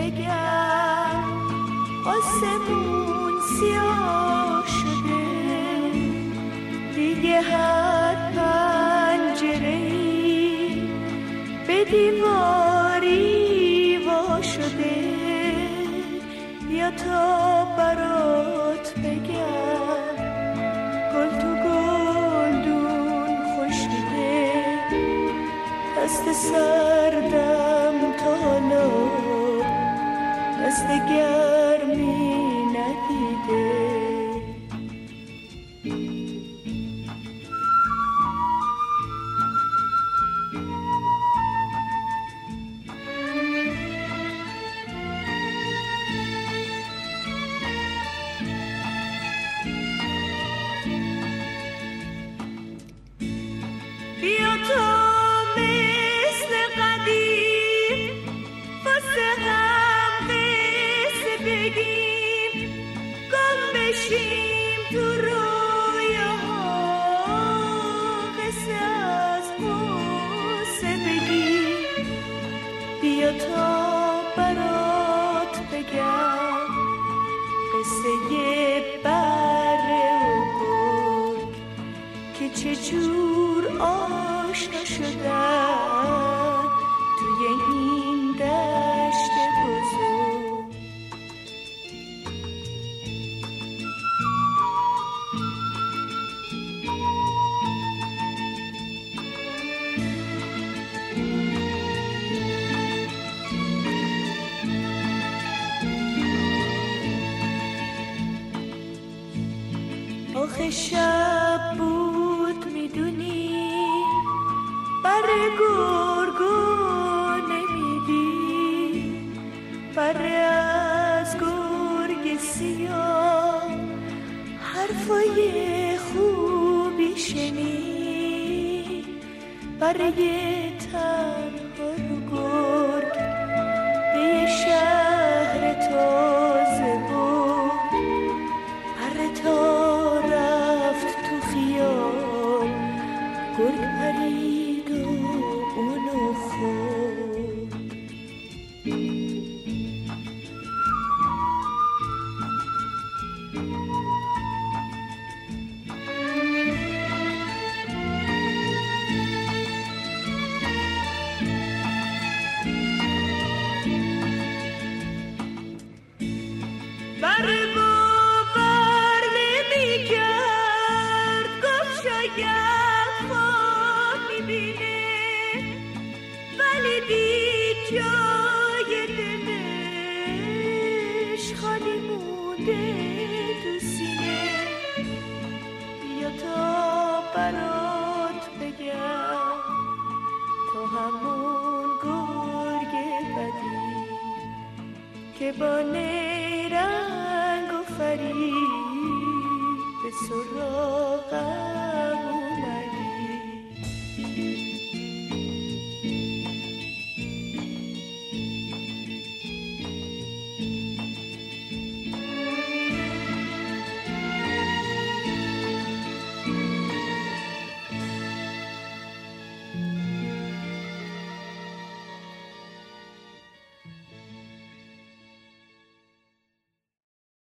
بگم آسمون سیاه شده، دیگه هر پنجره‌ای به دیواری وا شده. بیا تا برات بگم گل تو گلدون خشکیده، دست سردم تا حالا دست گرمی ندیده. بیا تا مثل قدیم واسه هم قصه بگیم، گم بشیم تو رویاها، قصه از قصه بگیم. بیا تا برات بگم قصه بره و گرگ که چجور آشنا شدن توی این دشت بزرگ. آخه شب بود میدونی بره گرگو نمیدی، بره از گرگ سیاه حرفای خوبی شنید، بره تنها رو گرگ به یه شهر تازه بود، بره تا رفت تو خیال گرگ پرید و اونو خورد. بره باور نمی‌کرد، گفت شاید خواب می‌بینه، ولی دید جای دلش خالی مونده تو سینه. بیا تا برات بگم تو همون گرگ بدی که با نیرنگ و فریب به سراغم